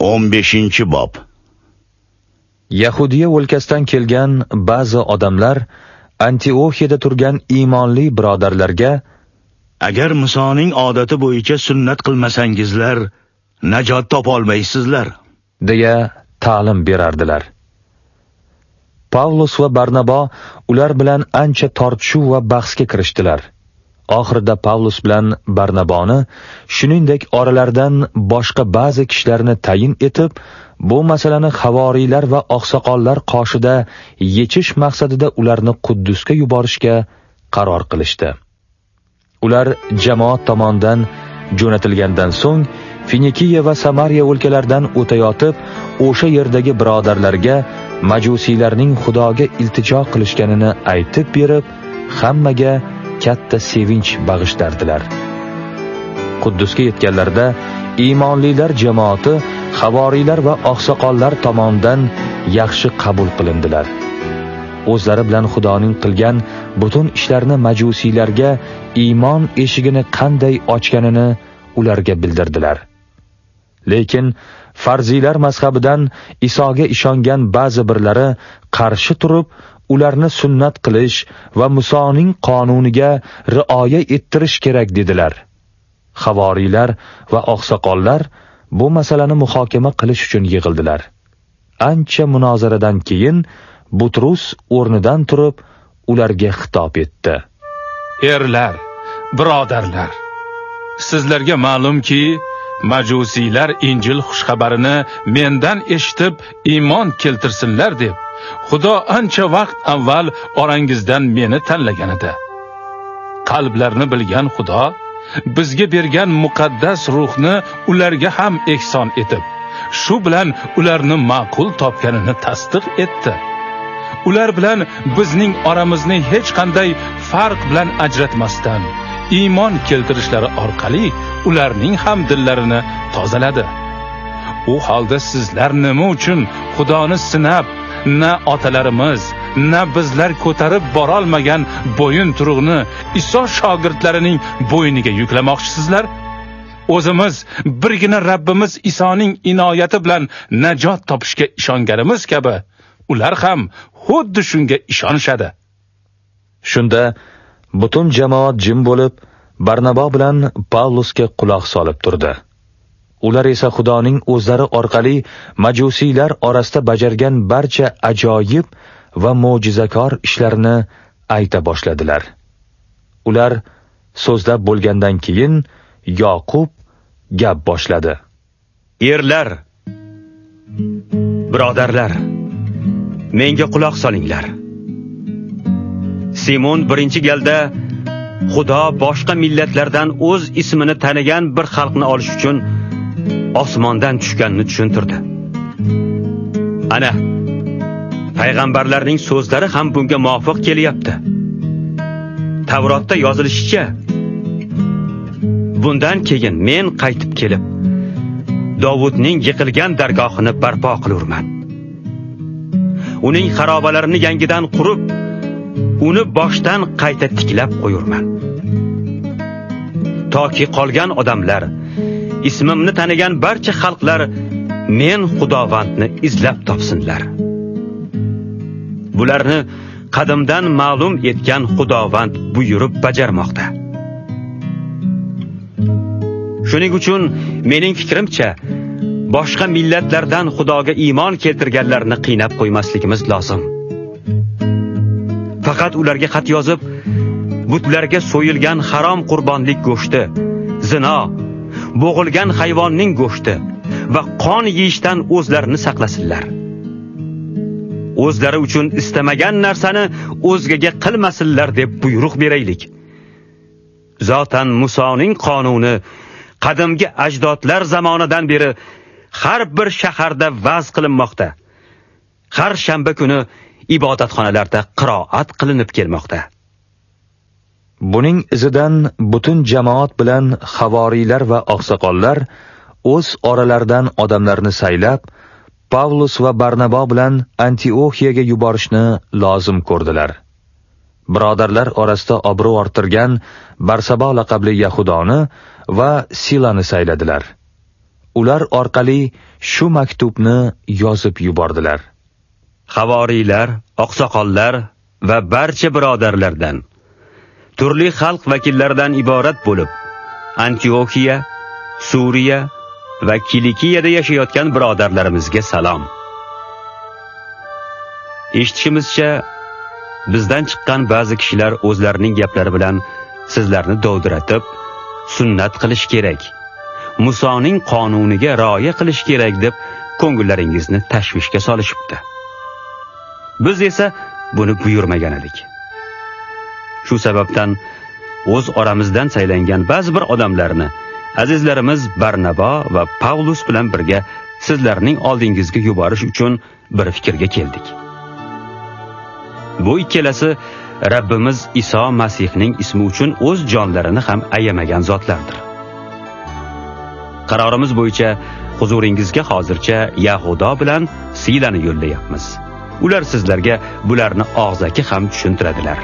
15-bob. Yahudiya o'lkasidan kelgan ba'zi odamlar Antioxiyada turgan iymonli birodarlarga: agar Musoning odati bo'yicha sunnat qilmasangizlar, najot topolmaysizlar, deya ta'lim berardilar. Pavlus va Barnabo ular bilan ancha tortishuv va bahsga kirishdilar. Oxirida Pavlus bilan Barnaboni, shuningdek oralaridan boshqa ba'zi kishilarni tayin etib, bu masalani havoriylar va oqsoqollar qoshida yechish maqsadida ularni Quddusga yuborishga qaror qilishdi. Ular jamoat tomonidan jo'natilgandan so'ng Finikiya va Samariya o'lkalaridan o'tayotib, o'sha yerdagi birodarlarga majusiylarning Xudoga iltijo qilishganini aytib berib, hammaga katta sevinch bag'ishlardilar. Quddusga yetganlarida iymonlilar jamoati havoriylar va oqsoqollar tomonidan yaxshi qabul qilindilar. O'zlari bilan Xudoning qilgan butun ishlarni majusiylarga iymon eshigini qanday ochganini ularga bildirdilar. Lekin farziylar mazhabidan Isoga ishongan ba'zi birlari qarshi turib, ularni sunnat qilish va Musoning qonuniga rioya ettirish kerak dedilar. Havoriylar va oqsoqollar bu masalani muhokama qilish uchun yig'ildilar. Ancha munozaradan keyin Butrus o'rnidan turib ularga xitob etdi. Erlar, birodarlar, sizlarga ma'lumki, majusiylar Injil xushxabarini mendan eshitib iymon keltirsinlar deb Xudo ancha vaqt avval orangizdan meni tanlagan edi. Qalblarni bilgan Xudo bizga bergan muqaddas ruhni ularga ham ehson etib, shu bilan ularni ma'qul topganini tasdiq etdi. Ular bilan bizning oramizni hech qanday farq bilan ajratmasdan iymon keltirishlari orqali ularning ham dillarini tozaladi. U holda sizlar nima uchun Xudoni sinab, na otalarimiz, na bizlar ko'tarib borolmagan bo'yin turug'ni Iso shogirdlarining bo'yniga yuklamoqchisizlar? O'zimiz birgina Rabbimiz Isoning inoyati bilan najot topishga ishonganimiz kabi, ular ham xuddi shunga ishonishadi. Shunda butun jamoat jim bo'lib, Barnabo bilan Pavlusga quloq solib turdi. Ular esa Xudoning o'zlari orqali majusiylar orasida bajargan barcha ajoyib va mo'jizakor ishlarini ayta boshladilar. Ular so'zlab bo'lgandan keyin Yoqub gap boshladi. Erlar, birodarlar, menga quloq solinglar. Simon birinchi galda Xudo boshqa millatlardan o'z ismini tanigan bir xalqni olish uchun osmondan tushganini tushuntirdi. Ana, payg'ambarlarning so'zlari ham bunga muvofiq kelyapti. Tavrotda yozilishicha, bundan keyin men qaytib kelib, Davudning yiqilgan dargohini barpo qilurman. Uning xarobalarini yangidan qurib, uni boshdan qayta tiklab qo'yurman. Toki qolgan odamlar, ismimni tanigan barcha xalqlar men Xudovandni izlab topsinlar. Bularni qadimdan ma'lum etgan Xudovand buyurib bajarmoqda. Shuning uchun mening fikrimcha, boshqa millatlardan Xudoga iymon keltirganlarni qiynab qo'ymasligimiz lozim. Faqat ularga xat yozib, butlarga so'yilgan harom qurbonlik go'shti, zino, bo'g'ilgan hayvonning go'shti va qon yeyishdan o'zlarini saqlasinlar. O'zlari uchun istamagan narsani o'zgaga qilmasinlar deb buyruq beraylik. Zotan Musoning qonuni qadimgi ajdodlar zamonidan beri har bir shaharda va'z qilinmoqda. Har shanba kuni ibodatxonalarda qiroat qilinib kelmoqda. Buning izidan butun jamoat bilan havoriylar va oqsoqollar o'z oralaridan odamlarni saylab, Pavlus va Barnabo bilan Antioxiyaga yuborishni lozim ko'rdilar. Birodarlar orasida obro' orttirgan Barsabo laqabli Yahudoni va Silani sayladilar. ular orqali shu maktubni yozib yubordilar. Havoriylar, oqsoqollar va barcha birodarlardan, turli xalq vakillaridan iborat bo'lib, Antioxiya, Suriya va Kilikiyada yashayotgan birodarlarimizga salom. Eshitishimizcha, bizdan chiqqan ba'zi kishilar o'zlarining gaplari bilan sizlarni dovdiratib, sunnat qilish kerak, Musoning qonuniga rioya qilish kerak deb ko'ngillaringizni tashvishga solishibdi. Biz esa buni buyurmagan edik. Shu sababdan o'z oramizdan saylangan ba'zi bir odamlarni azizlarimiz Barnabo va Pavlus bilan birga sizlarning oldingizga yuborish uchun bir fikrga keldik. Bu ikkalasi Rabbimiz Iso Masihning ismi uchun o'z jonlarini ham ayamagan zotlardir. Qarorimiz bo'yicha huzuringizga hozircha Yahudo bilan Silani yo'llayapmiz. Ular sizlarga bularni og'zaki ham tushuntiradilar.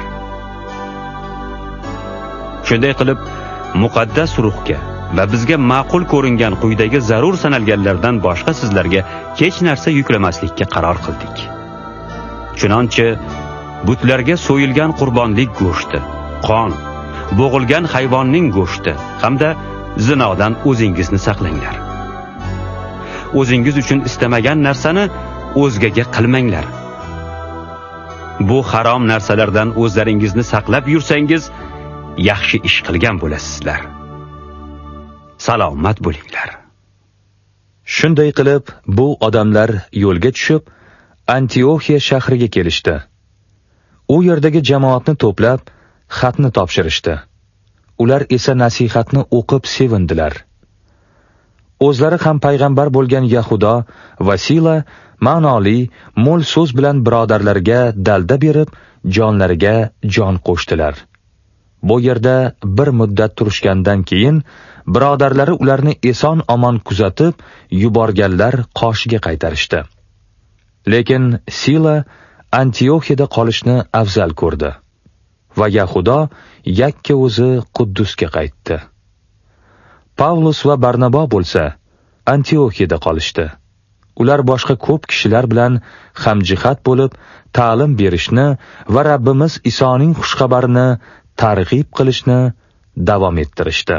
Shunday qilib, muqaddas ruhga va bizga ma'qul ko'ringan quyidagi zarur sanalganlardan boshqa sizlarga hech narsa yuklamaslikka qaror qildik. Chunonchi butlarga so'yilgan qurbonlik go'shti, qon, bo'g'ilgan hayvonning go'shti hamda zinodan o'zingizni saqlanglar. O'zingiz uchun istamagan narsani o'zgaga qilmanglar. Bu harom narsalardan o'zlaringizni saqlab yursangiz, yaxshi ish qilgan bo'lasizlar. Salomat bo'linglar. Shunday qilib, bu odamlar yo'lga tushib, Antioxiya shahriga kelishdi. U yerdagi jamoatni to'plab, xatni topshirishdi. Ular esa nasihatni o'qib sevindilar. O'zlari ham payg'ambar bo'lgan Yahudo va Sila ma'noli, mo'l so'z bilan birodarlarga dalda berib, jonlariga jon qo'shdilar. Bu yerda bir muddat turishgandan keyin birodarlari ularni eson-omon kuzatib, yuborganlar qoshiga qaytarishdi. Lekin Sila Antioxiyada qolishni afzal ko'rdi va Yahudo yakka o'zi Quddusga qaytdi. Pavlus va Barnabo bo'lsa Antioxiyada qolishdi. Ular boshqa ko'p kishilar bilan hamjihat bo'lib, ta'lim berishni va Rabbimiz Isoning xushxabarini targ'ib qilishni davom ettirishdi.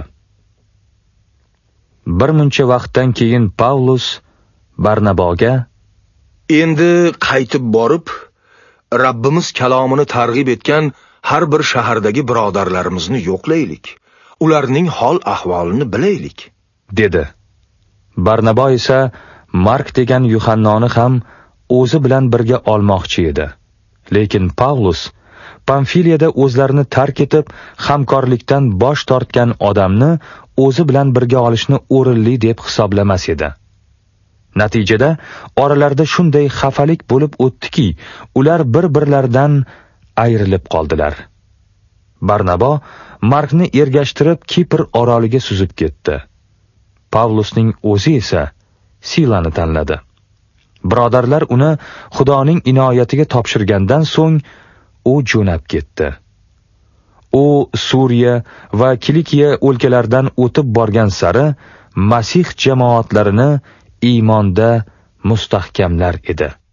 Bir muncha vaqtdan keyin Pavlus Barnaboga: "Endi qaytib borib, Rabbimiz kalomini targ'ib etgan har bir shahardagi birodarlarimizni yo'qlaylik. Ularning hol ahvolini bilaylik", dedi. Barnabo esa Mark degan Yuhannoni ham o'zi bilan birga olmoqchi edi. Lekin Pavlus Pamfiliyada o'zlarini tark etib, hamkorlikdan bosh tortgan odamni o'zi bilan birga olishni o'rinli deb hisoblamas edi. Natijada oralarida shunday xafalik bo'lib o'tdiki, ular bir-birlaridan ayrilib qoldilar. Barnabo Markni ergashtirib Kipr oroliga suzib ketdi. Pavlusning o'zi esa Silani tanladi. Birodarlar uni Xudoning inoyatiga topshirgandan so'ng u jo'nab ketdi. U Suriya va Kilikiya o'lkalaridan o'tib borgan sari Masih jamoatlarini iymonda mustahkamlar edi.